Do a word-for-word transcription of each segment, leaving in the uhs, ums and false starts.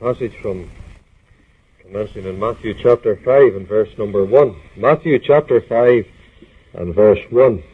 Passage from commencing in Matthew chapter five and verse number one. Matthew chapter five and verse one.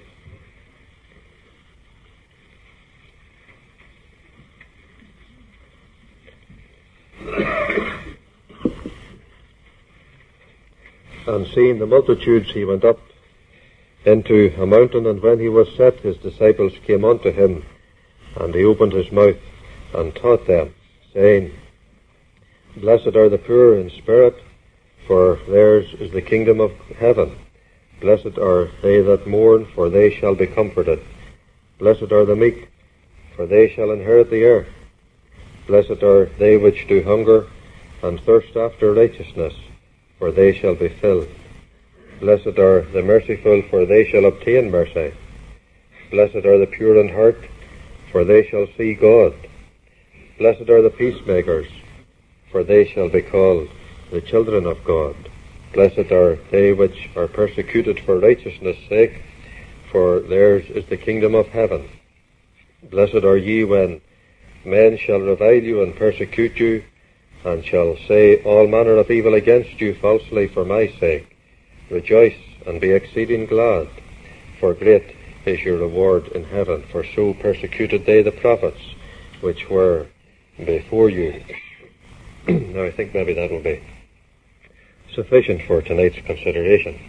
And seeing the multitudes, he went up into a mountain, and when he was set, his disciples came unto him, and he opened his mouth and taught them, saying, Blessed are the poor in spirit, for theirs is the kingdom of heaven. Blessed are they that mourn, for they shall be comforted. Blessed are the meek, for they shall inherit the earth. Blessed are they which do hunger and thirst after righteousness, for they shall be filled. Blessed are the merciful, for they shall obtain mercy. Blessed are the pure in heart, for they shall see God. Blessed are the peacemakers, for they shall be called the children of God. Blessed are they which are persecuted for righteousness' sake, for theirs is the kingdom of heaven. Blessed are ye when men shall revile you and persecute you, and shall say all manner of evil against you falsely for my sake. Rejoice and be exceeding glad, for great is your reward in heaven, for so persecuted they the prophets which were before you. Now I think maybe that will be sufficient for tonight's consideration.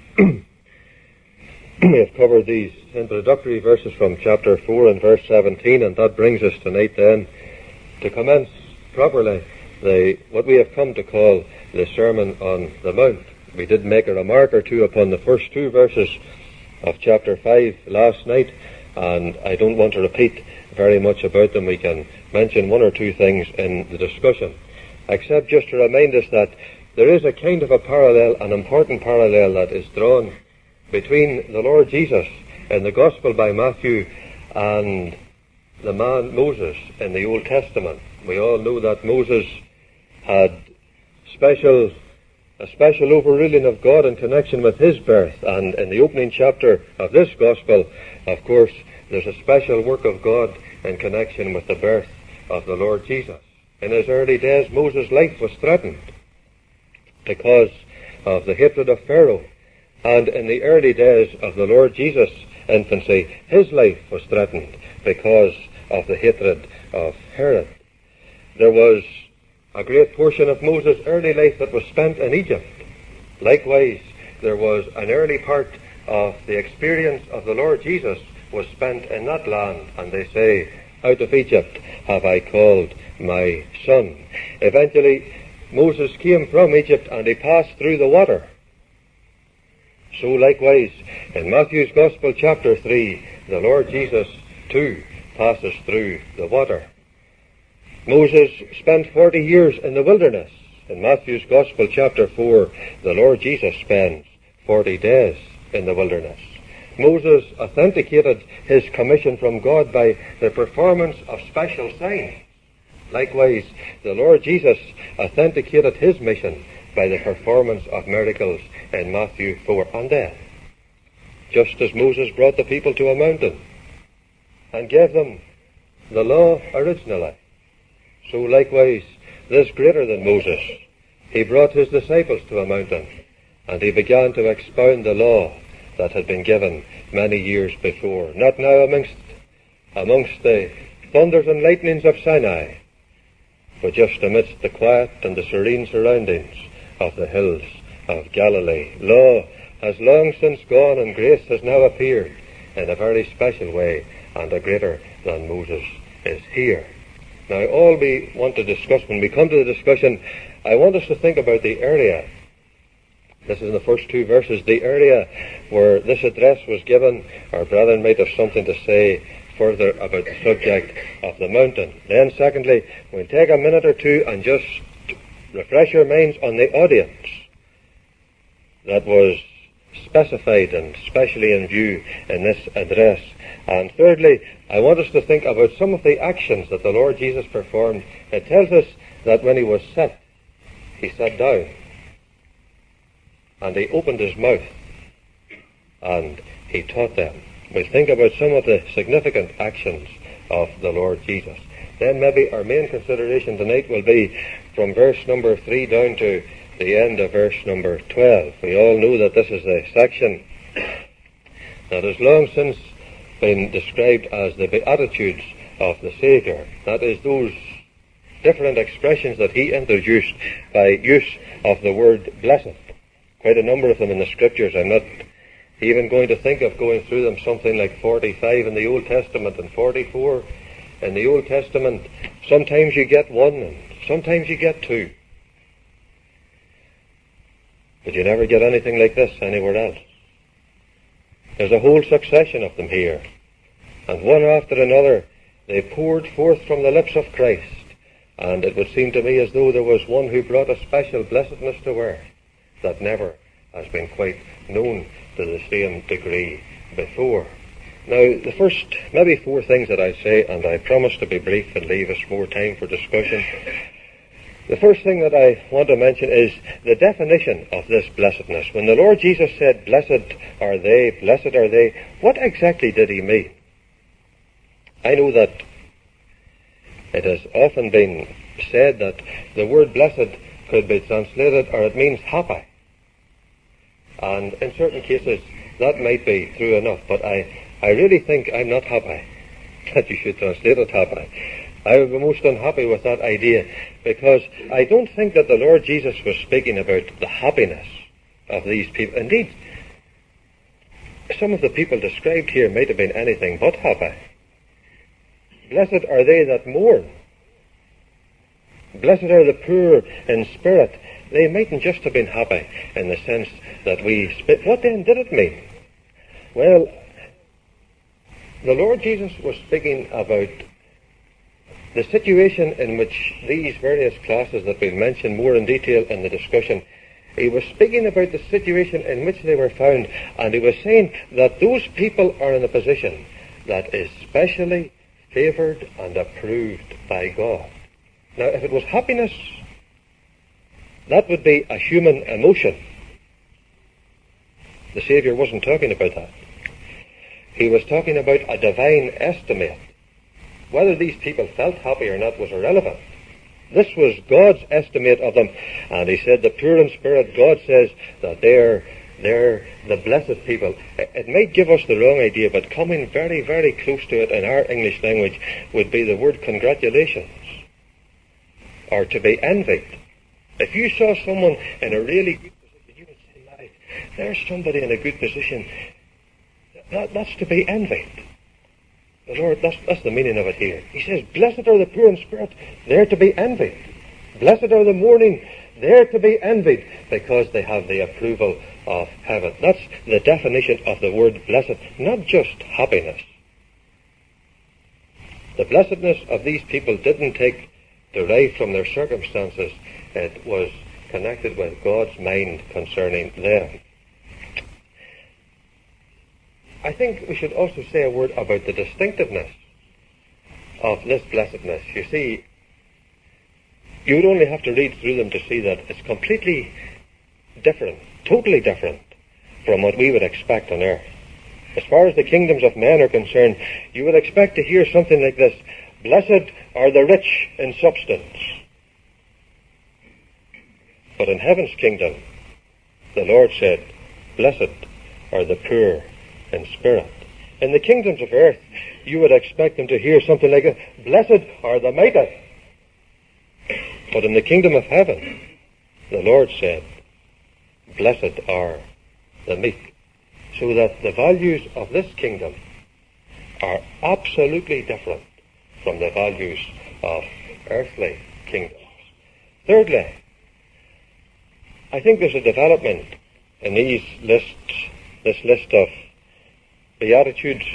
We have covered these introductory verses from chapter four and verse seventeen, and that brings us tonight then to commence properly the what we have come to call the Sermon on the Mount. We did make a remark or two upon the first two verses of chapter five last night, and I don't want to repeat very much about them. We can mention one or two things in the discussion, except just to remind us that there is a kind of a parallel, an important parallel that is drawn between the Lord Jesus in the Gospel by Matthew and the man Moses in the Old Testament. We all know that Moses had special a special overruling of God in connection with his birth, and in the opening chapter of this Gospel, of course, there's a special work of God in connection with the birth of the Lord Jesus. In his early days, Moses' life was threatened because of the hatred of Pharaoh, and in the early days of the Lord Jesus' infancy, his life was threatened because of the hatred of Herod. There was a great portion of Moses' early life that was spent in Egypt. Likewise, there was an early part of the experience of the Lord Jesus was spent in that land, and they say, out of Egypt have I called my son. Eventually, Moses came from Egypt and he passed through the water. So likewise, in Matthew's Gospel chapter three, the Lord Jesus too passes through the water. Moses spent forty years in the wilderness. In Matthew's Gospel chapter four, the Lord Jesus spends forty days in the wilderness. Moses authenticated his commission from God by the performance of special signs. Likewise, the Lord Jesus authenticated his mission by the performance of miracles in Matthew four. And then, just as Moses brought the people to a mountain and gave them the law originally, so likewise, this greater than Moses, he brought his disciples to a mountain, and he began to expound the law that had been given many years before, not now amongst, amongst the thunders and lightnings of Sinai, but just amidst the quiet and the serene surroundings of the hills of Galilee. Law has long since gone, and grace has now appeared in a very special way, and a greater than Moses is here. Now, all we want to discuss, when we come to the discussion, I want us to think about the area. This is in the first two verses, the area where this address was given. Our brethren might have something to say further about the subject of the mountain. Then, secondly, we'll take a minute or two and just refresh our minds on the audience that was specified and specially in view in this address. And thirdly, I want us to think about some of the actions that the Lord Jesus performed. It tells us that when he was set, he sat down, and he opened his mouth, and he taught them. We'll think about some of the significant actions of the Lord Jesus. Then maybe our main consideration tonight will be from verse number three down to the end of verse number twelve. We all know that this is a section that has long since been described as the Beatitudes of the Saviour. That is, those different expressions that he introduced by use of the word blessed. Quite a number of them in the Scriptures. I'm not even going to think of going through them, something like forty-five in the Old Testament and forty-four in the Old Testament. Sometimes you get one and sometimes you get two. But you never get anything like this anywhere else. There's a whole succession of them here. And one after another, they poured forth from the lips of Christ. And it would seem to me as though there was one who brought a special blessedness to earth that never has been quite known to the same degree before. Now, the first, maybe four things that I say, and I promise to be brief and leave us more time for discussion. The first thing that I want to mention is the definition of this blessedness. When the Lord Jesus said, blessed are they, blessed are they, what exactly did he mean? I know that it has often been said that the word blessed could be translated, or it means happy. And in certain cases, that might be true enough, but I, I really think I'm not happy that you should translate it happy. I would be most unhappy with that idea, because I don't think that the Lord Jesus was speaking about the happiness of these people. Indeed, some of the people described here might have been anything but happy. Blessed are they that mourn. Blessed are the poor in spirit. They mightn't just have been happy in the sense that we speak. What then did it mean? Well, the Lord Jesus was speaking about the situation in which these various classes that we'll mention more in detail in the discussion, he was speaking about the situation in which they were found, and he was saying that those people are in a position that is specially favoured and approved by God. Now, if it was happiness, that would be a human emotion. The Saviour wasn't talking about that. He was talking about a divine estimate. Whether these people felt happy or not was irrelevant. This was God's estimate of them. And he said, the pure in spirit, God says that they're, they're the blessed people. It might give us the wrong idea, but coming very, very close to it in our English language would be the word congratulations, or to be envied. If you saw someone in a really good position, you would say, my, there's somebody in a good position. That, that's to be envied. The Lord, that's, that's the meaning of it here. He says, blessed are the poor in spirit, they're to be envied. Blessed are the mourning, they're to be envied, because they have the approval of heaven. That's the definition of the word blessed, not just happiness. The blessedness of these people didn't take derived from their circumstances. It was connected with God's mind concerning them. I think we should also say a word about the distinctiveness of this blessedness. You see, you would only have to read through them to see that it's completely different, totally different from what we would expect on earth. As far as the kingdoms of men are concerned, you would expect to hear something like this: blessed are the rich in substance. But in heaven's kingdom, the Lord said, blessed are the poor in spirit. In the kingdoms of earth, you would expect them to hear something like, blessed are the mighty. But in the kingdom of heaven, the Lord said, blessed are the meek. So that the values of this kingdom are absolutely different from the values of earthly kingdoms. Thirdly, I think there's a development in these lists, this list of Beatitudes.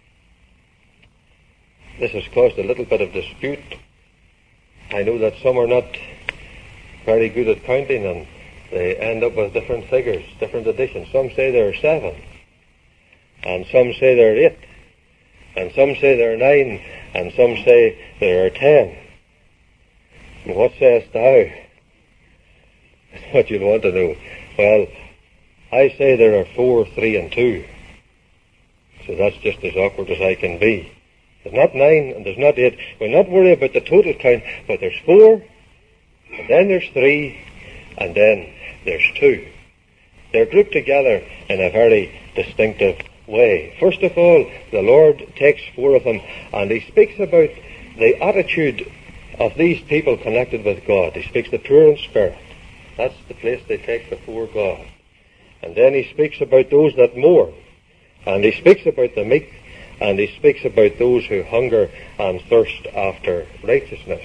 This has caused a little bit of dispute. I know that some are not very good at counting, and they end up with different figures, different editions. Some say there are seven, and some say there are eight, and some say there are nine, and some say there are ten. And what sayest thou? That's what you'll want to know. Well, I say there are four, three, and two. So that's just as awkward as I can be. There's not nine and there's not eight. We're not worried about the total count, but there's four, And then there's three, and then there's two. They're grouped together in a very distinctive way. First of all, the Lord takes four of them, and he speaks about the attitude of these people connected with God. He speaks the pure in spirit. That's the place they take before God. And then he speaks about those that mourn, and he speaks about the meek, and he speaks about those who hunger and thirst after righteousness.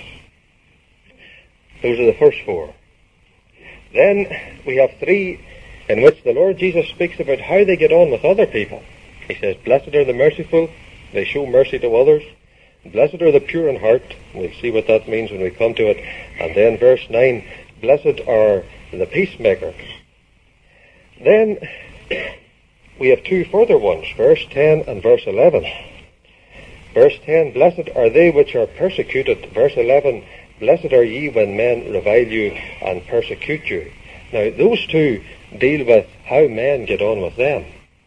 Those are the first four. Then we have three in which the Lord Jesus speaks about how they get on with other people. He says, blessed are the merciful, they show mercy to others. Blessed are the pure in heart. We'll see what that means when we come to it. And then verse nine, blessed are the peacemakers. Then we have two further ones, verse ten and verse eleven. Verse ten, blessed are they which are persecuted. Verse eleven, blessed are ye when men revile you and persecute you. Now, those two deal with how men get on with them.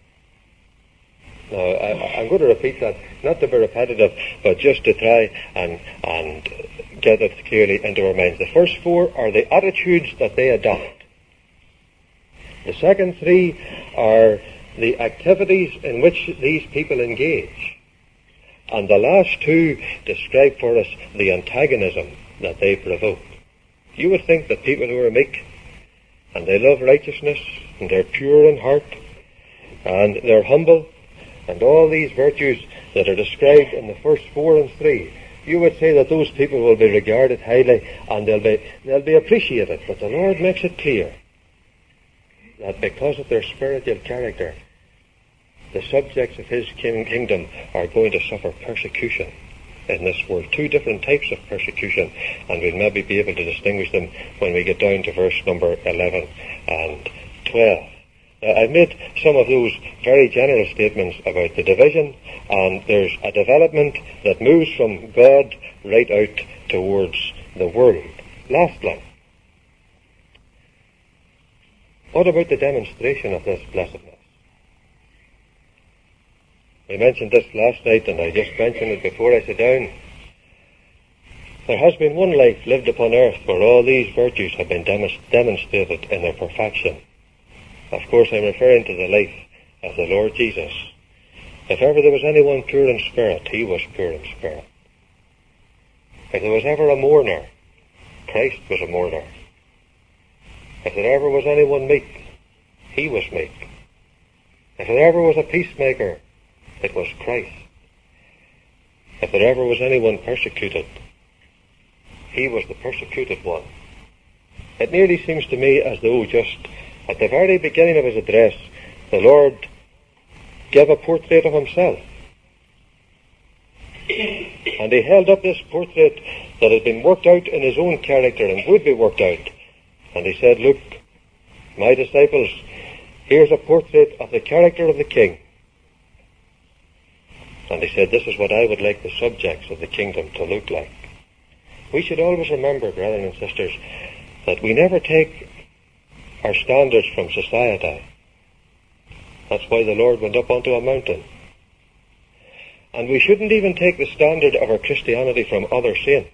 Now, I, I'm going to repeat that, not to be repetitive, but just to try and, and get it clearly into our minds. The first four are the attitudes that they adopt. The second three are the activities in which these people engage. And the last two describe for us the antagonism that they provoke. You would think that people who are meek, and they love righteousness, and they're pure in heart, and they're humble, and all these virtues that are described in the first four and three, you would say that those people will be regarded highly, and they'll be, they'll be appreciated. But the Lord makes it clear that because of their spiritual character, the subjects of his king- kingdom are going to suffer persecution in this world. Two different types of persecution, and we'll maybe be able to distinguish them when we get down to verse number eleven and twelve. Now, I've made some of those very general statements about the division, and there's a development that moves from God right out towards the world. Lastly, what about the demonstration of this blessedness? We mentioned this last night, and I just mentioned it before I sat down. There has been one life lived upon earth where all these virtues have been demonst- demonstrated in their perfection. Of course, I'm referring to the life of the Lord Jesus. If ever there was anyone pure in spirit, he was pure in spirit. If there was ever a mourner, Christ was a mourner. If there ever was anyone meek, he was meek. If there ever was a peacemaker, it was Christ. If there ever was anyone persecuted, he was the persecuted one. It nearly seems to me as though just at the very beginning of his address, the Lord gave a portrait of himself. And he held up this portrait that had been worked out in his own character and would be worked out. And he said, look, my disciples, here's a portrait of the character of the king. And he said, this is what I would like the subjects of the kingdom to look like. We should always remember, brethren and sisters, that we never take our standards from society. That's why the Lord went up onto a mountain. And we shouldn't even take the standard of our Christianity from other saints.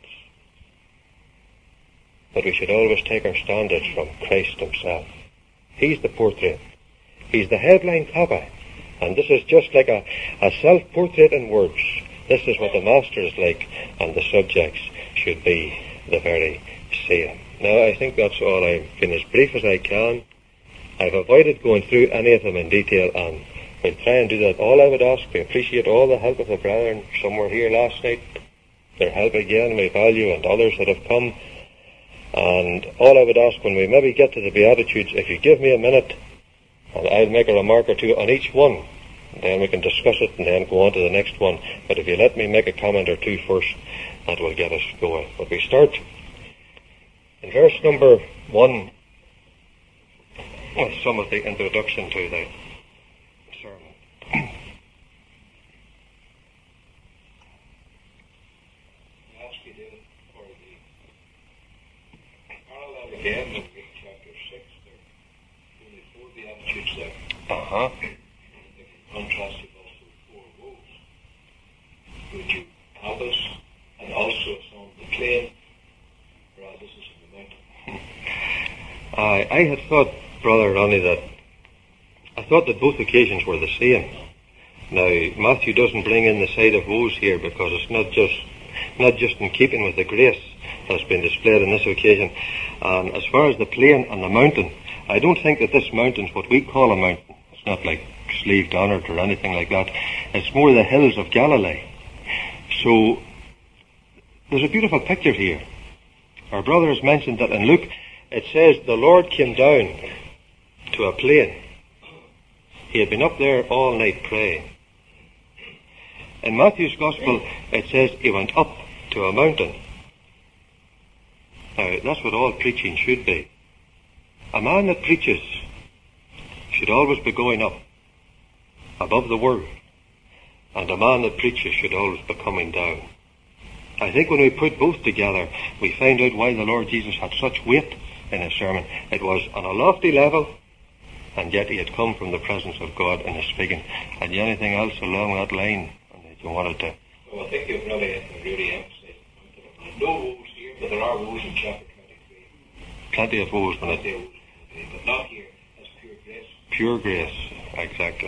But we should always take our standards from Christ himself. He's the portrait. He's the headline copy. And this is just like a, a self-portrait in words. This is what the master is like, and the subjects should be the very same. Now, I think that's all. I've been as brief as I can. I've avoided going through any of them in detail, and we'll try and do that. All I would ask, we appreciate all the help of the brethren. Some were here last night. Their help again we value, and others that have come. And all I would ask, when we maybe get to the Beatitudes, if you give me a minute, and I'll make a remark or two on each one, and then we can discuss it and then go on to the next one. But if you let me make a comment or two first, that will get us going. But we start in verse number one with some of the introduction to the sermon. I ask you, David, for the parallel again with chapter six. There are only four Beatitudes there. Uh-huh. Contrasted also with four woes. Would you have us, and also it's on the plain, whereas this is on the mountain. I, I had thought, Brother Ronnie, that I thought that both occasions were the same. Now, Matthew doesn't bring in the side of woes here because it's not just not just in keeping with the grace that's been displayed on this occasion. And as far as the plain and the mountain, I don't think that this mountain's what we call a mountain. It's not like Slieve Donard or anything like that. It's more the hills of Galilee. So, there's a beautiful picture here. Our brother has mentioned that in Luke, it says the Lord came down to a plain. He had been up there all night praying. In Matthew's Gospel, it says he went up to a mountain. Now, that's what all preaching should be. A man that preaches should always be going up, above the world. And a man that preaches should always be coming down. I think when we put both together, we find out why the Lord Jesus had such weight in his sermon. It was on a lofty level, and yet he had come from the presence of God in his speaking. Had you anything else along that line that you wanted to? Well, I think you've really, really emphasized there's no woes here, but there are woes in chapter twenty-three. Plenty of woes, but, Plenty of woes, but not here as pure grace. Pure grace, exactly.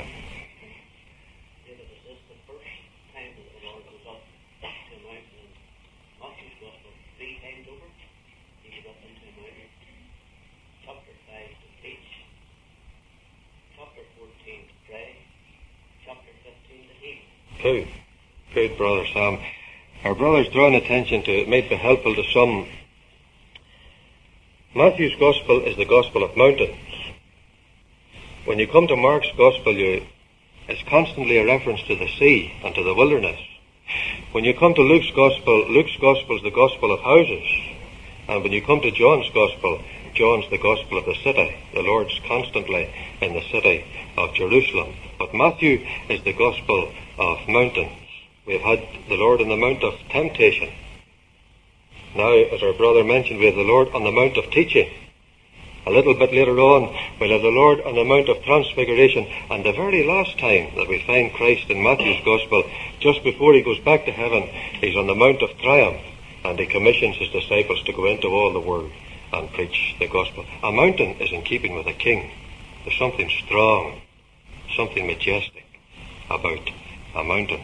Good, good, Brother Sam. Our brother's drawn attention to, it might be helpful to some. Matthew's Gospel is the Gospel of mountains. When you come to Mark's Gospel, you, it's constantly a reference to the sea and to the wilderness. When you come to Luke's Gospel, Luke's Gospel is the Gospel of houses. And when you come to John's Gospel, John's the Gospel of the city. The Lord's constantly in the city of Jerusalem. But Matthew is the Gospel of mountains. We've had the Lord on the Mount of Temptation. Now, as our brother mentioned, we have the Lord on the Mount of Teaching. A little bit later on, we'll have the Lord on the Mount of Transfiguration. And the very last time that we find Christ in Matthew's Gospel, just before he goes back to heaven, he's on the Mount of Triumph, and he commissions his disciples to go into all the world and preach the Gospel. A mountain is in keeping with a king. There's something strong, something majestic about a mountain.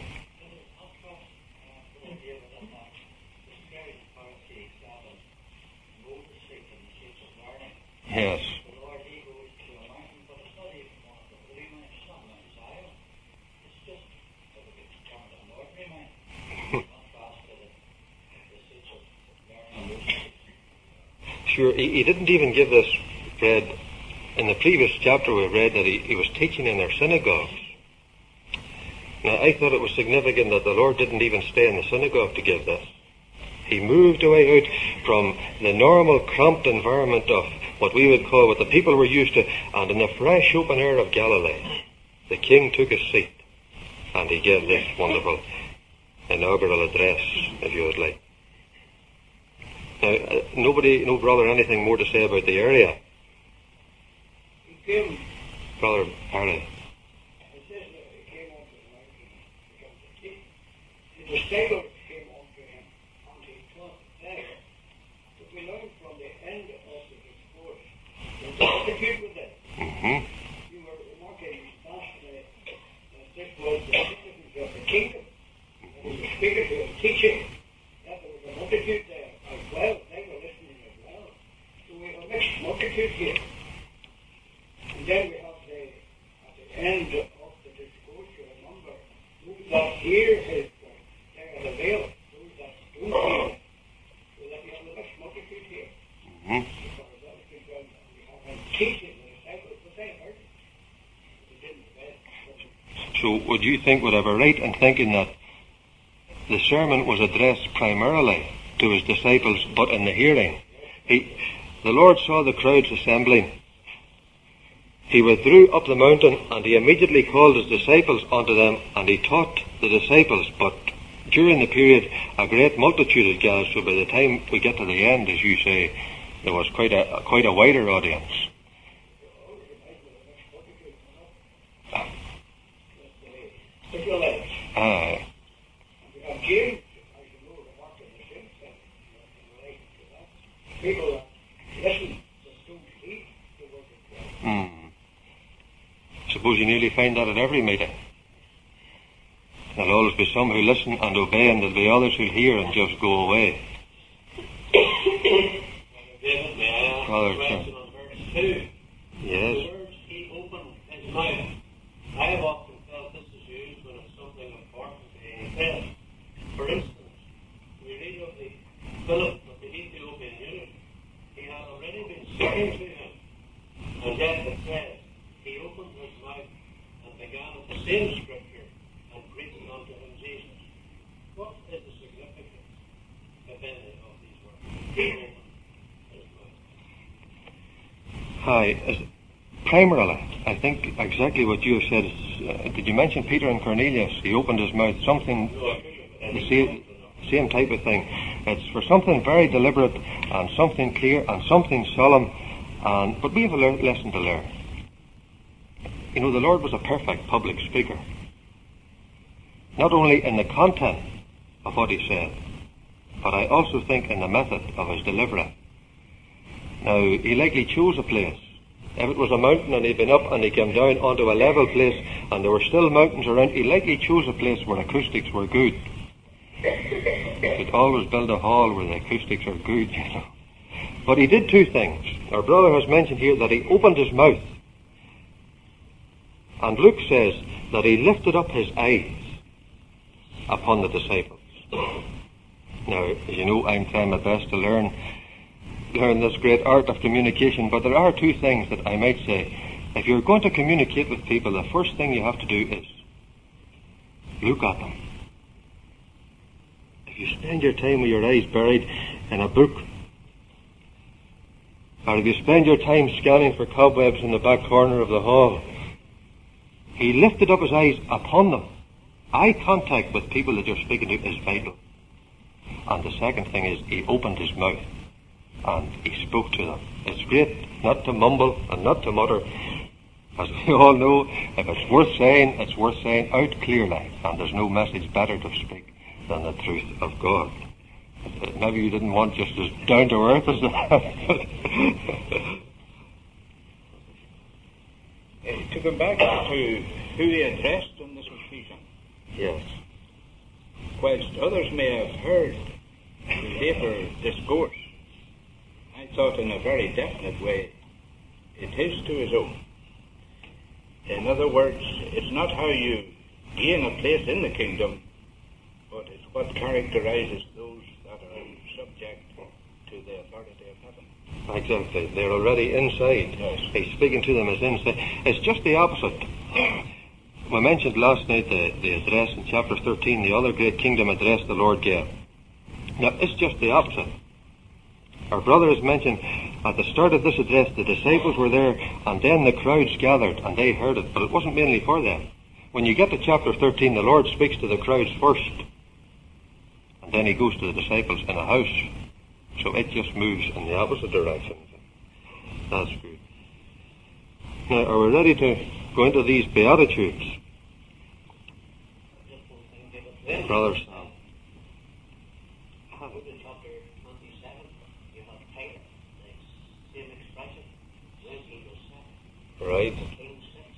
Yes. Sure, he, he didn't even give this, Fred. In the previous chapter we read that he, he was teaching in their synagogues. Now, I thought it was significant that the Lord didn't even stay in the synagogue to give this. He moved away out from the normal cramped environment of what we would call what the people were used to, and in the fresh open air of Galilee, the king took his seat and he gave this wonderful inaugural address, if you would like. Now, uh, nobody, no brother, anything more to say about the area? He came, Brother Harley. it says that he came onto the mountain because the, the disciples came onto him and he taught them. But we learn from the end of the discourse that the multitude was there. Mm-hmm. You were remarking last night that this was the citizens of the kingdom. And he was speaking to him, teaching that there was a multitude there as well. They were listening as well. So we have a mixed multitude here. And then we have the, at the end of the discourse, you remember, those that hear his word, they are the veil. Those that don't hear, so that we have a mixed multitude here. Mm-hmm. Because that was good ground. We have him teaching the disciples, but they heard it. They didn't obey it. So would you think, would I be right in thinking that the sermon was addressed primarily to his disciples, but in the hearing? He, the Lord saw the crowds assembling. He withdrew up the mountain, and he immediately called his disciples unto them, and he taught the disciples. But during the period, a great multitude had gathered, so by the time we get to the end, as you say, there was quite a quite a wider audience. Israelites. Aye. We have James, as you know, the work of the saints, in relation to that. People that listen, that don't believe. suppose you nearly find that at every meeting. There'll always be some who listen and obey, and there'll be others who'll hear and just go away. David, may I ask Father, a question on verse two? Yes. The words, he opened his mouth. I have often felt this is used when it's something important being said. For instance, we read of the Philip of the Ethiopian eunuch. He had already been speaking to him, and yet it says, he opened his mouth and began at the same scripture and preached unto him Jesus. What is the significance, if any, of these words? He opened his mouth. Hi. As, primarily, I think exactly what you have said. Is, uh, did you mention Peter and Cornelius? He opened his mouth. Something, No, I couldn't, the same, same type of thing. It's for something very deliberate and something clear and something solemn. And but we have a le- lesson to learn. You know, the Lord was a perfect public speaker. Not only in the content of what he said, but I also think in the method of his delivery. Now, he likely chose a place. If it was a mountain and he'd been up and he came down onto a level place and there were still mountains around, he likely chose a place where acoustics were good. He'd always build a hall where the acoustics are good, you know. But he did two things. Our brother has mentioned here that he opened his mouth. And Luke says that he lifted up his eyes upon the disciples. Now, as you know, I'm trying my best to learn learn this great art of communication, but there are two things that I might say. If you're going to communicate with people, the first thing you have to do is look at them. If you spend your time with your eyes buried in a book, or if you spend your time scanning for cobwebs in the back corner of the hall, he lifted up his eyes upon them. Eye contact with people that you're speaking to is vital. And the second thing is he opened his mouth and he spoke to them. It's great not to mumble and not to mutter. As we all know, if it's worth saying, it's worth saying out clearly. And there's no message better to speak than the truth of God. Maybe you didn't want just as down to earth as that. To go back to who he addressed on this occasion. Yes. Whilst others may have heard the later discourse, I thought in a very definite way, it is to his own. In other words, it's not how you gain a place in the kingdom, but it's what characterizes those that are subject to the authority of heaven. Exactly. They're already inside. Yes. He's speaking to them as inside. It's just the opposite. We mentioned last night the, the address in chapter thirteen, the other great kingdom address the Lord gave. Now, it's just the opposite. Our brother has mentioned at the start of this address, the disciples were there, and then the crowds gathered, and they heard it. But it wasn't mainly for them. When you get to chapter thirteen, the Lord speaks to the crowds first, and then he goes to the disciples in a house. So it just moves in the opposite direction. That's good. Now, are we ready to go into these Beatitudes? Brother Sam. In chapter twenty-seven, you have Pilate, the same expression, when he was set. Right. The king sits.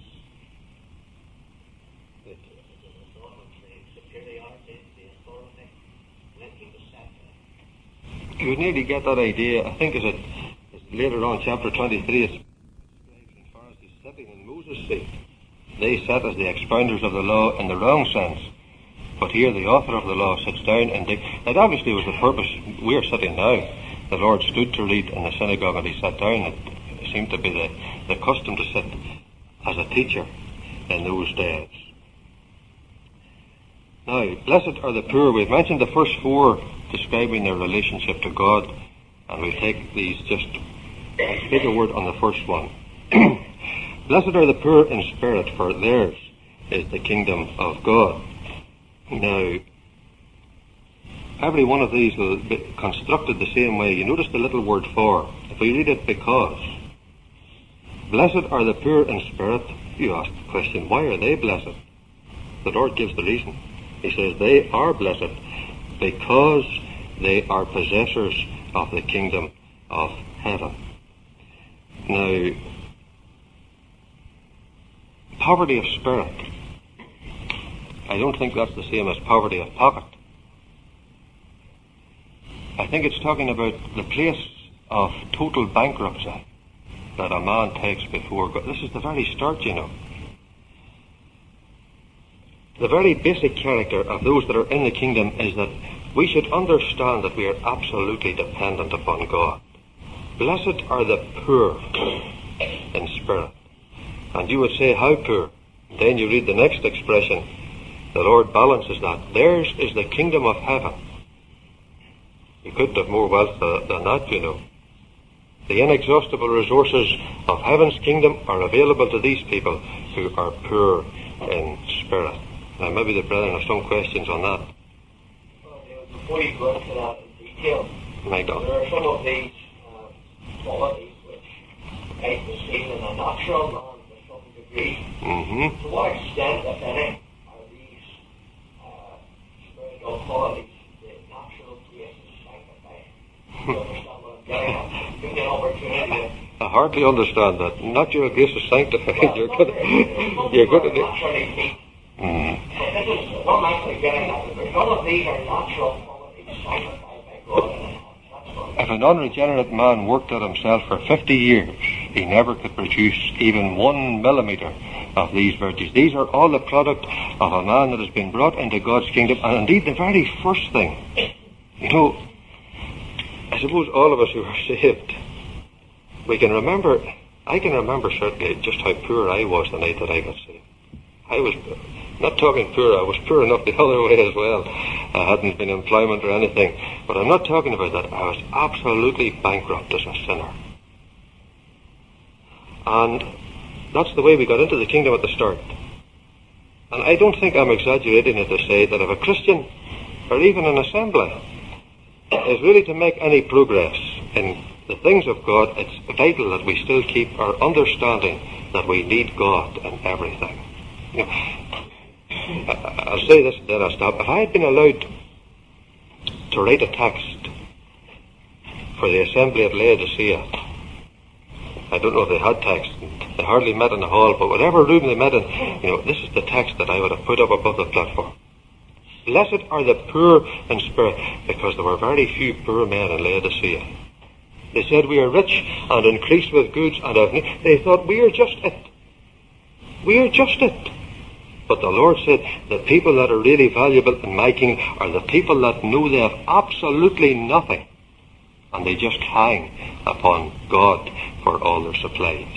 It is a thought of the superiority, the authority, when he was set. You would nearly get that idea, I think, as it as later on, chapter twenty-three, it's the Pharisees sitting in Moses' seat. They sat as the expounders of the law in the wrong sense. But here the author of the law sits down, and they, it obviously was the purpose. We are sitting now. The Lord stood to read in the synagogue and he sat down. It seemed to be the, the custom to sit as a teacher in those days. Now, blessed are the poor. We've mentioned the first four describing their relationship to God, and we'll take these just, I'll speak a word on the first one. Blessed are the poor in spirit, for theirs is the kingdom of God. Now, every one of these will be constructed the same way. You notice the little word for. If we read it because, blessed are the poor in spirit, you ask the question, why are they blessed? The Lord gives the reason. He says they are blessed because they are possessors of the kingdom of heaven. Now, poverty of spirit. I don't think that's the same as poverty of pocket. I think it's talking about the place of total bankruptcy that a man takes before God. This is the very start, you know. The very basic character of those that are in the kingdom is that we should understand that we are absolutely dependent upon God. Blessed are the poor in spirit. And you would say, how poor? Then you read the next expression. The Lord balances that. Theirs is the kingdom of heaven. You couldn't have more wealth than that, you know. The inexhaustible resources of heaven's kingdom are available to these people who are poor in spirit. Now, maybe the brethren have some questions on that. Well, before you go into that in detail, Right on. there are some of these uh, qualities which might be seen in a natural man to some degree. Mm-hmm. To what extent, if any, are these uh, spiritual qualities the natural grace of sanctifying? Do you understand what I'm getting at? Give me an opportunity. I hardly understand that. Natural grace is sanctified. Well, you're not good. really. You're good at Some it. naturally meet. Mm. But this is what I'm actually getting at. Is that none of these are natural qualities sanctified by God in the heart. That's what If an unregenerate man worked at himself for fifty years, he never could produce even one millimeter of these virtues. These are all the product of a man that has been brought into God's kingdom, and indeed the very first thing. You know, I suppose all of us who are saved, we can remember, I can remember certainly just how poor I was the night that I got saved. I was not talking poor, I was poor enough the other way as well. I hadn't been in employment or anything. But I'm not talking about that. I was absolutely bankrupt as a sinner. And that's the way we got into the kingdom at the start. And I don't think I'm exaggerating it to say that if a Christian, or even an assembly, is really to make any progress in the things of God, it's vital that we still keep our understanding that we need God in everything. You know, I'll say this and then I'll stop. If I had been allowed to write a text for the assembly at Laodicea, I don't know if they had text, they hardly met in the hall, but whatever room they met in, you know, this is the text that I would have put up above the platform. Blessed are the poor in spirit, because there were very few poor men in Laodicea. They said, we are rich and increased with goods, and have ne-. They thought, we are just it. We are just it. But the Lord said, the people that are really valuable in my kingdom are the people that know they have absolutely nothing, and they just hang upon God for all their supplies.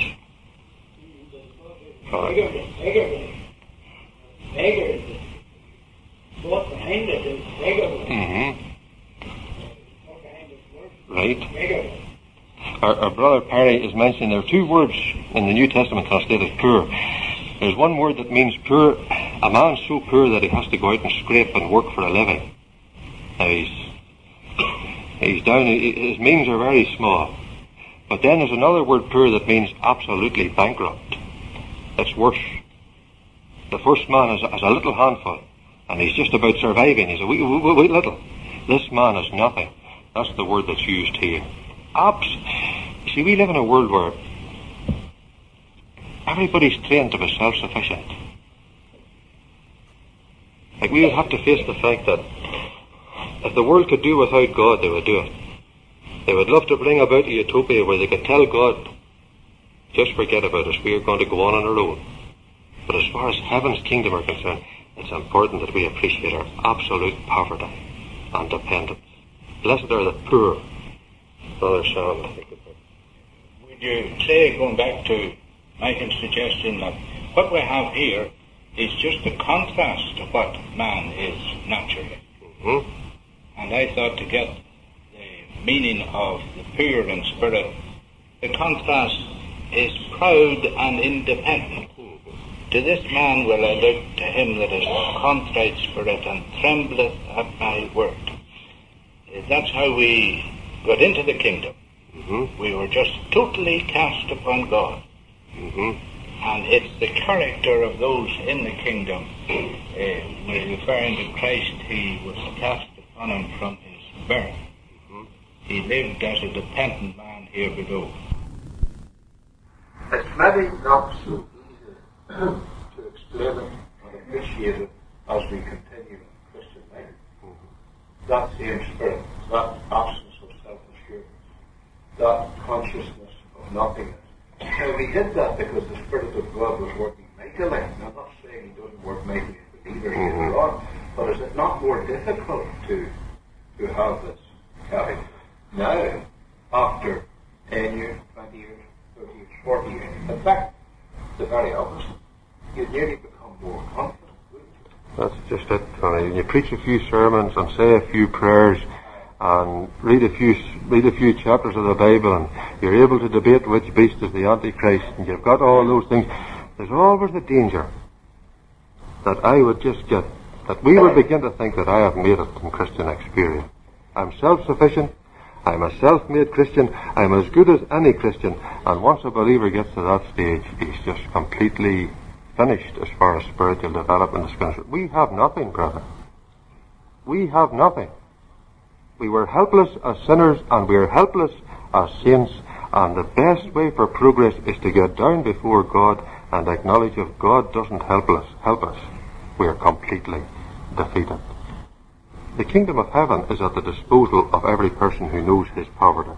Beggar, beggar, beggar. What's behind it is beggar. Mm-hmm. What's behind this word? Right. Beggar. Our, our brother Perry is mentioning there are two words in the New Testament translated poor. There's one word that means poor, a man so poor that he has to go out and scrape and work for a living. Now he's, he's down, his means are very small. But then there's another word poor that means absolutely bankrupt. It's worse. The first man has, has a little handful, and he's just about surviving. He's a wee, wee, wee little. This man has nothing. That's the word that's used here. Abs. You see, we live in a world where everybody's trained to be self-sufficient. Like, we would have to face the fact that if the world could do without God, they would do it. They would love to bring about a utopia where they could tell God, just forget about us, we are going to go on on our own. But as far as heaven's kingdom are concerned, it's important that we appreciate our absolute poverty and dependence. Blessed are the poor. Brother Sam, I think. Would you say, going back to Michael's suggestion, that what we have here is just a contrast to what man is naturally? Mm-hmm. And I thought to get the meaning of the poor in spirit, the contrast is proud and independent. To this man will I look, to him that is contrite spirit and trembleth at my word. That's how we got into the kingdom. Mm-hmm. We were just totally cast upon God. Mm-hmm. And it's the character of those in the kingdom. Uh, we're referring to Christ, he was cast upon him from his birth. Mm-hmm. He lived as a dependent man here below. It's maybe not so easy to explain it and appreciate it as we continue in Christian life. Mm-hmm. That same spirit, that absence of self-assurance, that consciousness of nothingness. Now, we did that because the Spirit of God was working mightily. Now, I'm not saying He doesn't work mightily in believers mm-hmm. later on, but is it not more difficult to to have this character now, after ten years, twenty years, thirty years, forty years? In fact, the very opposite. You'd nearly become more confident, wouldn't you? That's just it, Tony. You preach a few sermons and say a few prayers and read a few read a few chapters of the Bible, and you're able to debate which beast is the Antichrist, and you've got all those things. There's always a danger that I would just get, that we would begin to think that I have made it in Christian experience. I'm self-sufficient, I'm a self-made Christian, I'm as good as any Christian, and once a believer gets to that stage, he's just completely finished as far as spiritual development is concerned. We have nothing, brother. We have nothing. We were helpless as sinners, and we are helpless as saints, and the best way for progress is to get down before God and acknowledge if God doesn't help us, help us, we are completely defeated. The kingdom of heaven is at the disposal of every person who knows his poverty.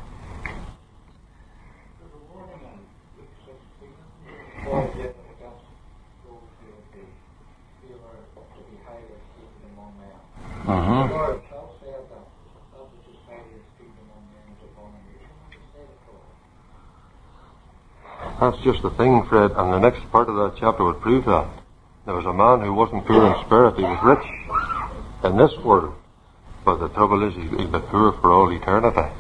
Mm-hmm. That's just the thing, Fred, and the next part of that chapter would prove that. There was a man who wasn't poor in spirit, he was rich in this world, but the trouble is he'll be poor for all eternity.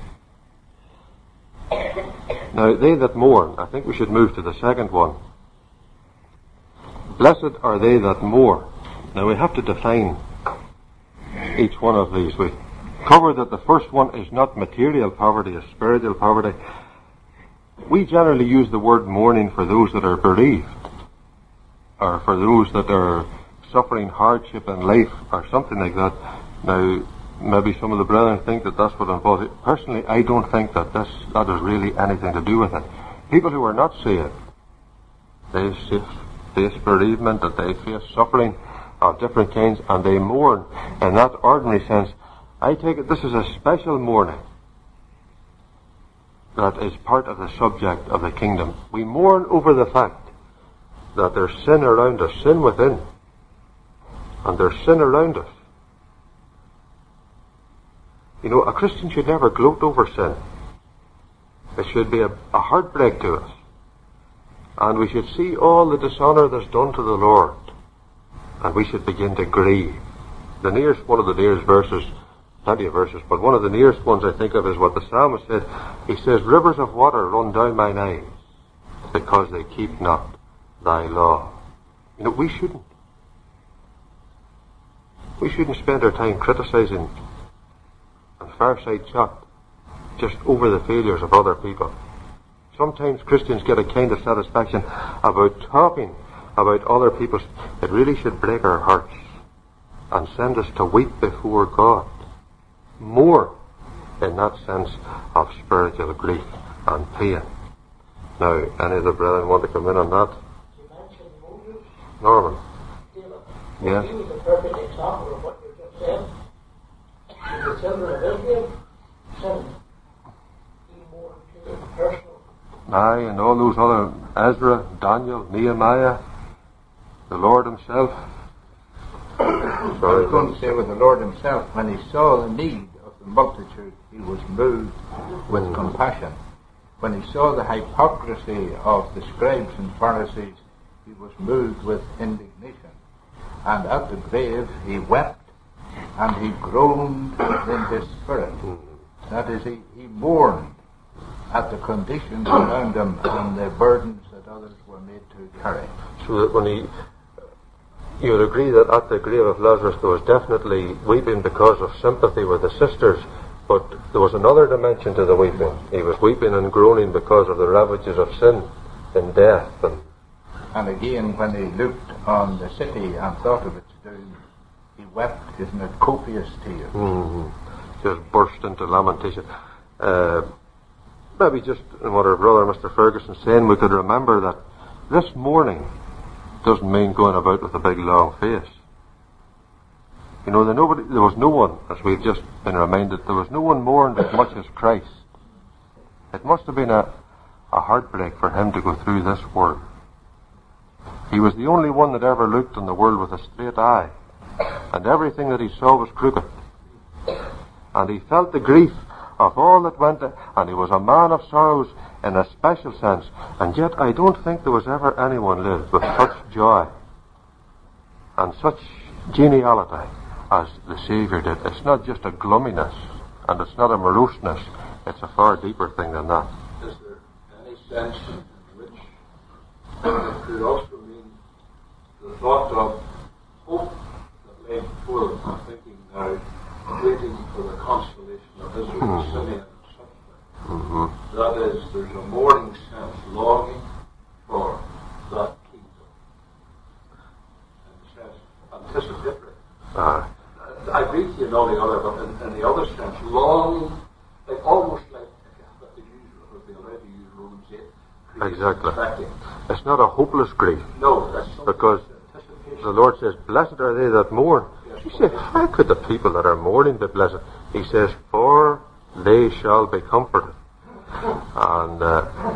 Now, they that mourn, I think we should move to the second one. Blessed are they that mourn. Now, we have to define each one of these. We covered that the first one is not material poverty, it's spiritual poverty. We generally use the word mourning for those that are bereaved, or for those that are suffering hardship in life, or something like that. Now, maybe some of the brethren think that that's what involves it. Personally, I don't think that this, that has really anything to do with it. People who are not saved, they face bereavement, that they face suffering of different kinds, and they mourn in that ordinary sense. I take it this is a special mourning that is part of the subject of the kingdom. We mourn over the fact that there's sin around us, sin within, and there's sin around us. You know, a Christian should never gloat over sin. It should be a, a heartbreak to us. And we should see all the dishonour that's done to the Lord, and we should begin to grieve. The nearest, one of the nearest verses, plenty of verses, but one of the nearest ones I think of is what the psalmist said. He says, rivers of water run down mine eyes, because they keep not thy law. You know, we shouldn't. We shouldn't spend our time criticising and fireside chat just over the failures of other people. Sometimes Christians get a kind of satisfaction about talking about other people's. It really should break our hearts and send us to weep before God. More in that sense of spiritual grief and pain. Now, any of the brethren want to come in on that? You mentioned Moses. Norman. Yes. He was a perfect example of what you just said. The children of Israel sinned. He more personal. Aye, and all those other, Ezra, Daniel, Nehemiah, the Lord himself. I was going to say with the Lord himself, when he saw the need of the multitude, he was moved with mm. compassion. When he saw the hypocrisy of the scribes and Pharisees, he was moved with indignation. And at the grave he wept, and he groaned in his spirit. Mm. That is, he, he mourned at the conditions around him and the burdens that others were made to carry. So that when he... You would agree that at the grave of Lazarus there was definitely weeping because of sympathy with the sisters, but there was another dimension to the weeping. He was weeping and groaning because of the ravages of sin and death. And, and again, when he looked on the city and thought of its doom, he wept, isn't it, copious tears. Mm-hmm. Just burst into lamentation. Uh, maybe just in what our brother Mister Ferguson saying, we could remember that this morning doesn't mean going about with a big long face. You know, there, nobody, there was no one, as we've just been reminded, there was no one mourned as much as Christ. It must have been a, a heartbreak for him to go through this world. He was the only one that ever looked on the world with a straight eye, and everything that he saw was crooked. And he felt the grief of all that went, and he was a man of sorrows in a special sense, and yet I don't think there was ever anyone lived with such joy and such geniality as the Saviour did. It's not just a gloominess, and it's not a moroseness, it's a far deeper thing than that. Is there any sense in which it could also mean the thought of hope that lay before them? I'm thinking now, waiting for the consolation of Israel, mm-hmm. Simeon and such. Mm-hmm. That is, there's a mourning sense, longing for that kingdom. And it says, anticipatory. Uh, I agree with you in all the other, but in, in the other sense, longing, like almost like if they use, or they already use Romans eight. Exactly. Expecting. It's not a hopeless grief. No, that's because the Lord says, blessed are they that mourn. He said, how could the people that are mourning be blessed? He says, for they shall be comforted. And uh,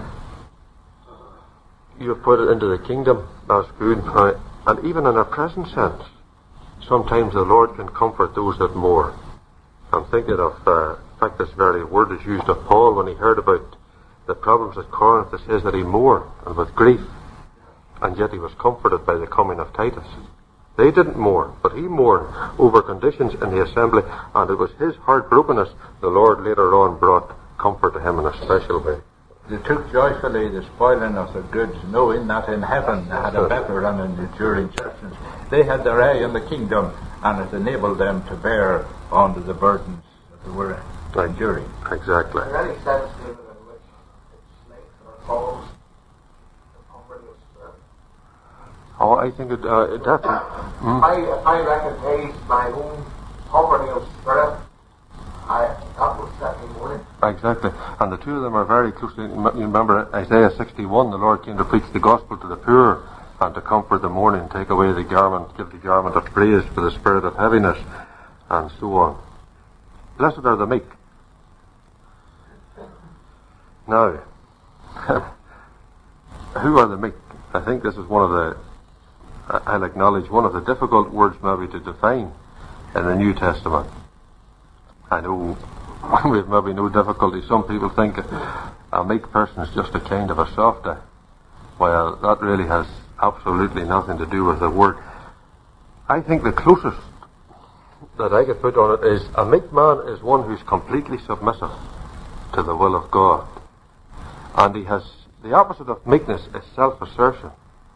you have put it into the kingdom. That's good. And even in a present sense, sometimes the Lord can comfort those that mourn. I'm thinking of, uh, in fact, this very word is used of Paul when he heard about the problems at Corinth. It says that he mourned and with grief, and yet he was comforted by the coming of Titus. They didn't mourn, but he mourned over conditions in the assembly, and it was his heartbrokenness the Lord later on brought comfort to him in a special way. They took joyfully the spoiling of the goods, knowing that in heaven they had a better and an enduring substance. They had their eye on the kingdom, and it enabled them to bear under the burdens that they were enduring. Exactly. Is there any sense in which it makes or calls the comfort of the Spirit? Oh, I think it, uh, it definitely... Mm. I, if I recognize my own comforting of spirit, I, that would set me mourning. Exactly. And the two of them are very closely... You remember Isaiah sixty-one, the Lord came to preach the gospel to the poor and to comfort the mourning, take away the garment, give the garment of praise for the spirit of heaviness, and so on. Blessed are the meek. Now, who are the meek? I think this is one of the... I'll acknowledge one of the difficult words maybe to define in the New Testament. I know we have maybe no difficulty. Some people think a meek person is just a kind of a softy. Well, that really has absolutely nothing to do with the word. I think the closest that I could put on it is a meek man is one who's completely submissive to the will of God. And he has, the opposite of meekness is self-assertion.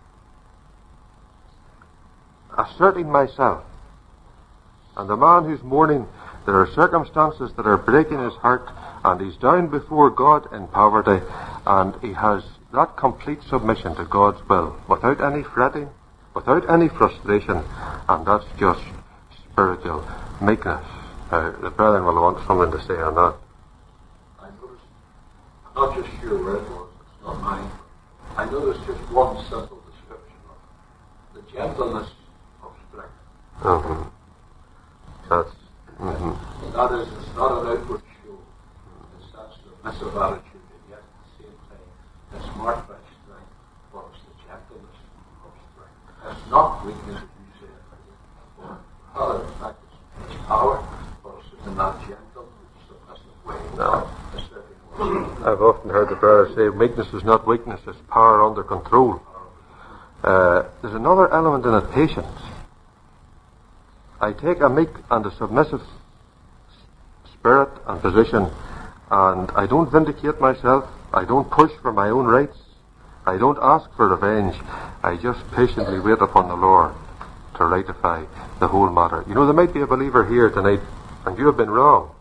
Asserting myself. And the man who's mourning, there are circumstances that are breaking his heart, and he's down before God in poverty, and he has that complete submission to God's will, without any fretting, without any frustration, and that's just spiritual meekness. Uh, the brethren will want something to say on that. I noticed, not just your word was, it's not mine. I noticed just one simple description of the gentleness of spirit. Mm-hmm. That's mm-hmm. That is, it's not an outward show. It's that submissive attitude, and yet at the same time, it's marked by strength, but it's the gentleness of strength. It's not weakness, as you say, or other, in fact, it's, it's power, but it's in that gentle, submissive way. No. I've often heard the brother say, meekness is not weakness, it's power under control. Uh, there's another element in it, patience. I take a meek and a submissive spirit and position, and I don't vindicate myself, I don't push for my own rights, I don't ask for revenge, I just patiently wait upon the Lord to rectify the whole matter. You know, there might be a believer here tonight, and you have been wrong,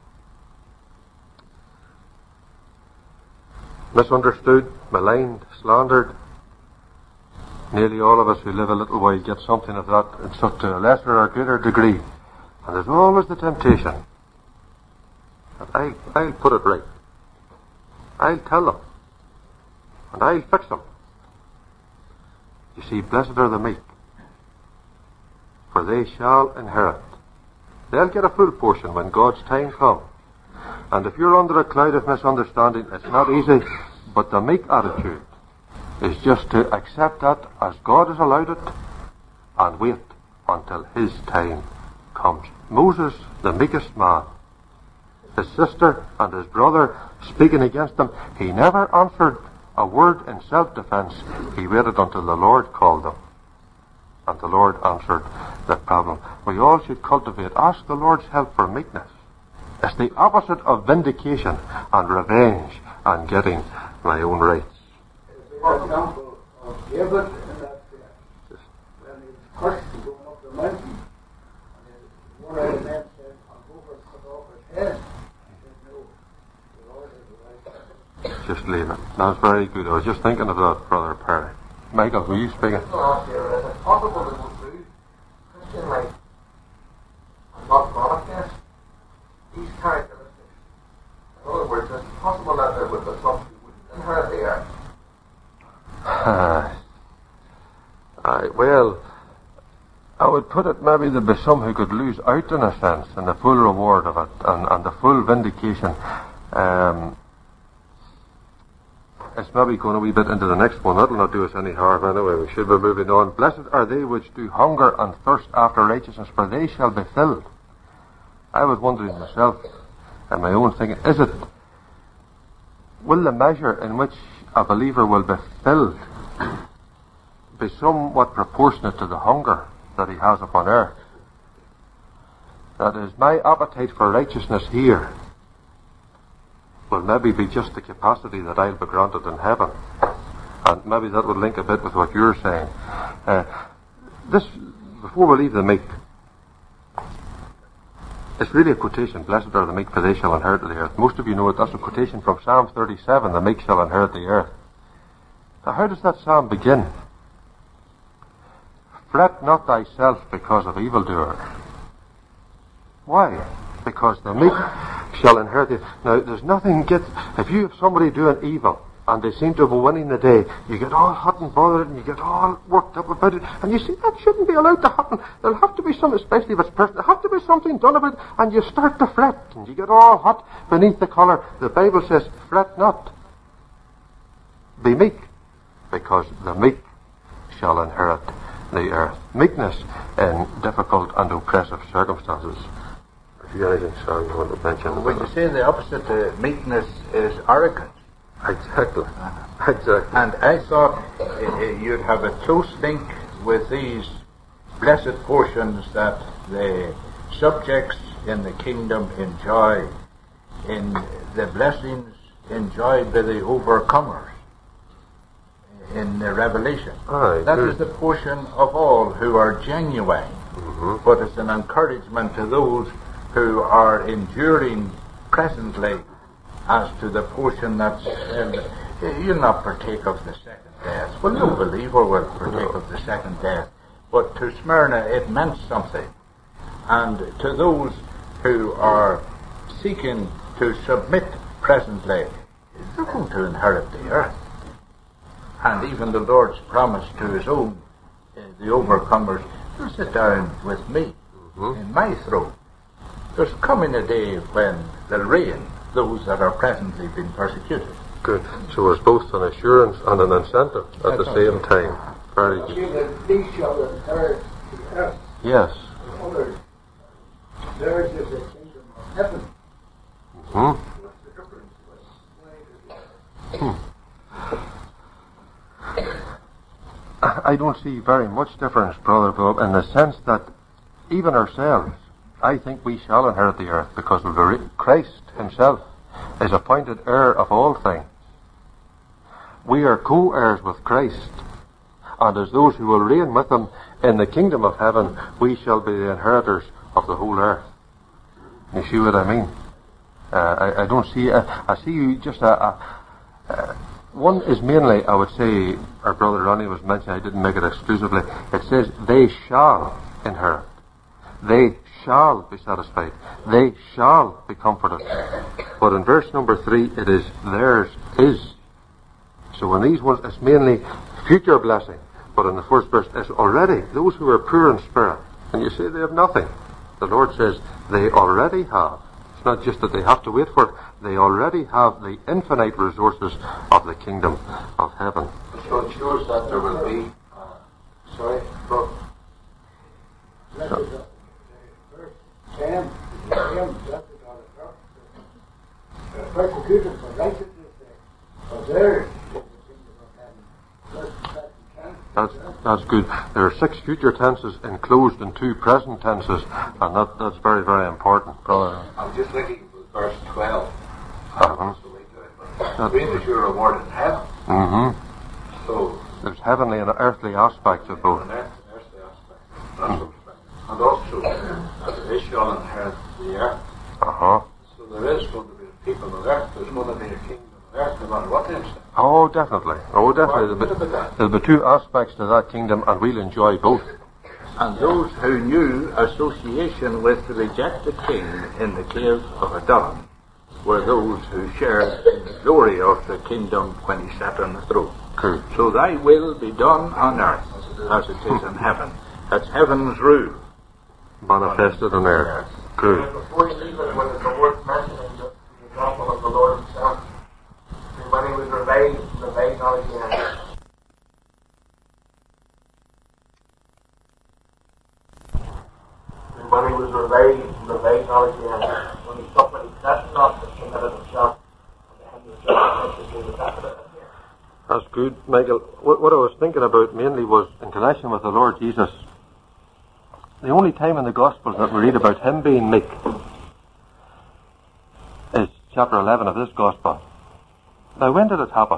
misunderstood, maligned, slandered. Nearly all of us who live a little while get something of that in such a lesser or greater degree. And there's always the temptation. And I, I'll put it right. I'll tell them. And I'll fix them. You see, blessed are the meek, for they shall inherit. They'll get a full portion when God's time comes. And if you're under a cloud of misunderstanding, it's not easy, but the meek attitude is just to accept that as God has allowed it and wait until his time comes. Moses, the meekest man, his sister and his brother speaking against him, he never answered a word in self-defense. He waited until the Lord called them. And the Lord answered the problem. We all should cultivate, ask the Lord's help for meekness. It's the opposite of vindication and revenge and getting my own rights. For example, of David in that sense, when he was cursed to going up the mountain, and one of the men said, I'll go over and cut off his head. He said, no, the Lord has the right. Just leave it. That's very good. I was just thinking of that, Brother Perry. Michael, were you speaking? No, dear, is it possible to go through Christian life and not broadcast these characteristics? In other words, is it possible that there would be some who wouldn't inherit the earth? Uh, I, well, I would put it maybe there'd be some who could lose out in a sense in the full reward of it and, and the full vindication. Um, it's maybe going a wee bit into the next one. That'll not do us any harm anyway. We should be moving on. Blessed are they which do hunger and thirst after righteousness, for they shall be filled. I was wondering myself, and my own thinking, is it, will the measure in which a believer will be filled be somewhat proportionate to the hunger that he has upon earth? That is, my appetite for righteousness here will maybe be just the capacity that I'll be granted in heaven. And maybe that would link a bit with what you're saying. Uh, this, before we leave the meek, it's really a quotation. Blessed are the meek, for they shall inherit the earth. Most of you know it. That's a quotation from Psalm thirty-seven. The meek shall inherit the earth. Now, how does that psalm begin? Fret not thyself because of evildoers. Why? Because the meek shall inherit the earth. Now, there's nothing gets... If you have somebody doing evil, and they seem to be winning the day, you get all hot and bothered, and you get all worked up about it, and you see, that shouldn't be allowed to happen. There'll have to be some, especially if it's personal, there'll have to be something done about it, and you start to fret, and you get all hot beneath the collar. The Bible says, fret not. Be meek, because the meek shall inherit the earth. Meekness in difficult and oppressive circumstances. If you have anything, sorry, you want to mention? Would you say the opposite to meekness is arrogance? Exactly. Exactly. And I thought uh, you'd have a close link with these blessed portions that the subjects in the kingdom enjoy, in the blessings enjoyed by the overcomers in the Revelation. Aye, that good. is the portion of all who are genuine, mm-hmm. but it's an encouragement to those who are enduring presently as to the portion that's, uh, you'll not partake of the second death. Well, no believer will partake of the second death. But to Smyrna it meant something. And to those who are seeking to submit presently, they're going to inherit the earth. And even the Lord's promise to his own, uh, the overcomers, you'll sit down with me mm-hmm. in my throne. There's coming a day when they'll reign those that are presently being persecuted. Good. So it's both an assurance and an incentive at the same time. Very good. These shall inherit the earth. Yes. Others, theirs is the kingdom of heaven. Hmm. What's the difference? Hmm. I don't see very much difference, Brother Bob, in the sense that even ourselves, I think we shall inherit the earth because of the Christ himself is appointed heir of all things. We are co-heirs with Christ, and as those who will reign with him in the kingdom of heaven, we shall be the inheritors of the whole earth. You see what I mean? Uh, I, I don't see... Uh, I see you just a... a uh, one is mainly, I would say, our brother Ronnie was mentioning, I didn't make it exclusively, it says, they shall inherit. They shall be satisfied. They shall be comforted. But in verse number three, it is theirs is. So when these ones, it's mainly future blessing. But in the first verse, it's already those who are poor in spirit. And you say they have nothing. The Lord says they already have. It's not just that they have to wait for it. They already have the infinite resources of the kingdom of heaven. So it shows that there will be, uh, sorry, but So, Verse ten, ten, that's the God of God. Persecuted for righteousness' sake. For there is the kingdom of heaven. Verse ten. That's, that's good. There are six future tenses enclosed in two present tenses, and that, that's very, very important, brother. I'm just looking at verse twelve. Uh-huh. But great is your reward in heaven. Mm-hmm. So, There's heavenly and earthly aspects of both. an earth- earthly aspect. That's what it's meant. And also, that they shall inherit the earth. Uh-huh. So there is going to be a people on earth. There's going to be a kingdom on earth, no matter what they say. Oh, definitely. Oh, definitely. There'll be, there'll be two aspects to that kingdom, and we'll enjoy both. And those who knew association with the rejected king in the cave of Adullam were those who shared in the glory of the kingdom when he sat on the throne. Cool. So thy will be done on earth as it is in heaven. That's heaven's rule. Manifested on earth. Cool. Before you leave it, when it's worth mentioning the, the example of the Lord himself, when he was revealed, the vain knowledge he had. When he was revealed, the vain knowledge he had. When he suffered, he pressed not to committed himself, and the himself was that. That's good, Michael. What, what I was thinking about mainly was in connection with the Lord Jesus. The only time in the Gospels that we read about him being meek is chapter eleven of this Gospel. Now, when did it happen?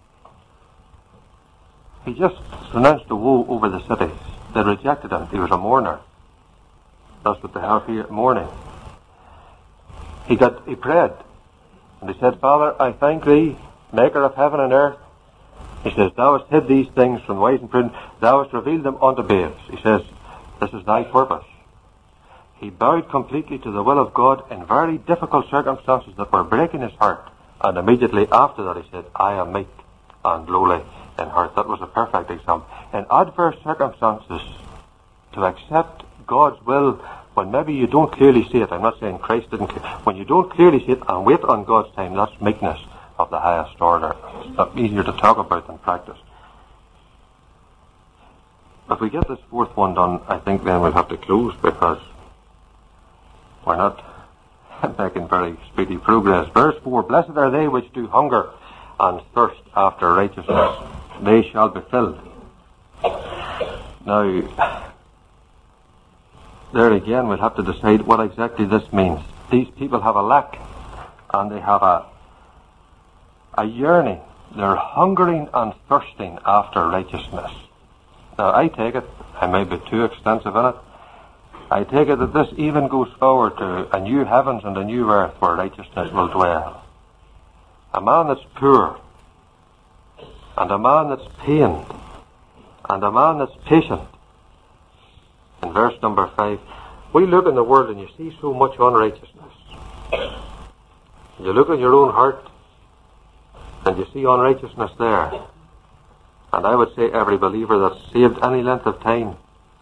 He just pronounced a woe over the cities. They rejected him. He was a mourner. That's what they have here, mourning. He got, he prayed, and he said, Father, I thank thee, maker of heaven and earth. He says, thou hast hid these things from the wise and prudent, thou hast revealed them unto babes. He says, this is thy purpose. He bowed completely to the will of God in very difficult circumstances that were breaking his heart. And immediately after that he said, I am meek and lowly in heart. That was a perfect example. In adverse circumstances, to accept God's will when maybe you don't clearly see it. I'm not saying Christ didn't. When you don't clearly see it and wait on God's time, that's meekness of the highest order. It's easier to talk about than practice. If we get this fourth one done, I think then we'll have to close because we're not making very speedy progress. Verse four, blessed are they which do hunger and thirst after righteousness. They shall be filled. Now, there again we'll have to decide what exactly this means. These people have a lack and they have a a yearning. They're hungering and thirsting after righteousness. Now I take it, I may be too extensive in it, I take it that this even goes forward to a new heavens and a new earth where righteousness will dwell. A man that's poor, and a man that's pained, and a man that's patient. In verse number five, we look in the world and you see so much unrighteousness. You look in your own heart and you see unrighteousness there. And I would say every believer that's saved any length of time,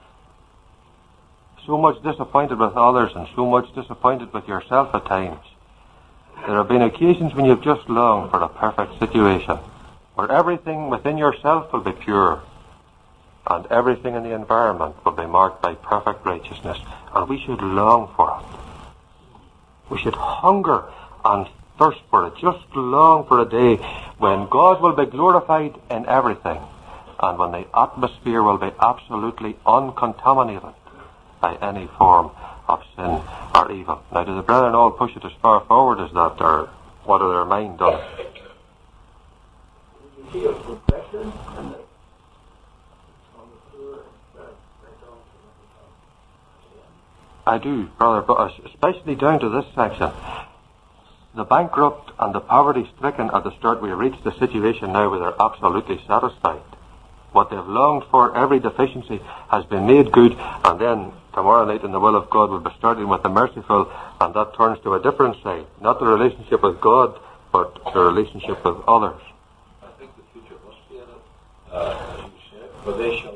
so much disappointed with others and so much disappointed with yourself at times. There have been occasions when you've just longed for a perfect situation, where everything within yourself will be pure, and everything in the environment will be marked by perfect righteousness. And we should long for it. We should hunger and thirst for it. Just long for a day when God will be glorified in everything, and when the atmosphere will be absolutely uncontaminated by any form of sin or evil. Now, do the brethren all push it as far forward as that, or what are their mind on it? You see a progression in the on the poor and I do, brother, but especially down to this section. The bankrupt and the poverty-stricken at the start, we have reached the situation now where they're absolutely satisfied. What they've longed for, every deficiency, has been made good, and then tomorrow night in the will of God we'll be starting with the merciful, and that turns to a different side. Not the relationship with God, but the relationship with others. I think the future must be in it, uh, as you said, for they shall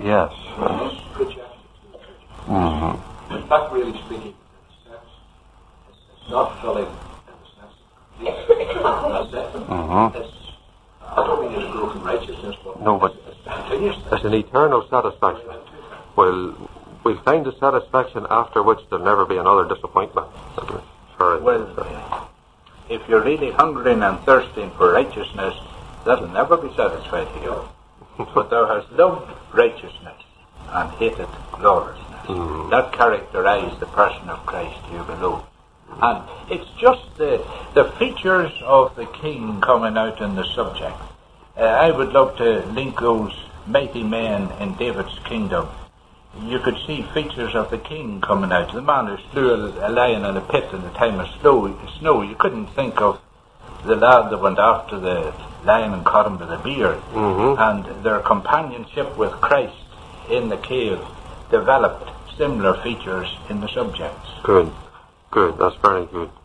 Yes. It's projected to the church. Mm-hmm. In fact, really speaking, in a sense, it's, it's not filling in the sense of completion. That's it. Mm-hmm. It's, I don't mean it's growth in righteousness, but, No, but it's, it's continuous. it's an eternal satisfaction. Well, we'll find the satisfaction after which there'll never be another disappointment. Well, if you're really hungering and thirsting for righteousness, that'll never be satisfied here. But thou hast loved righteousness and hated lawlessness. Mm. That characterizes the person of Christ here below. And it's just the, the features of the king coming out in the subject. Uh, I would love to link those mighty men in David's kingdom. You could see features of the king coming out. The man who slew a, a lion in a pit in the time of snow, snow. You couldn't think of the lad that went after the lion and caught him by the beard. Mm-hmm. And their companionship with Christ in the cave developed similar features in the subjects. Good. Good. That's very good.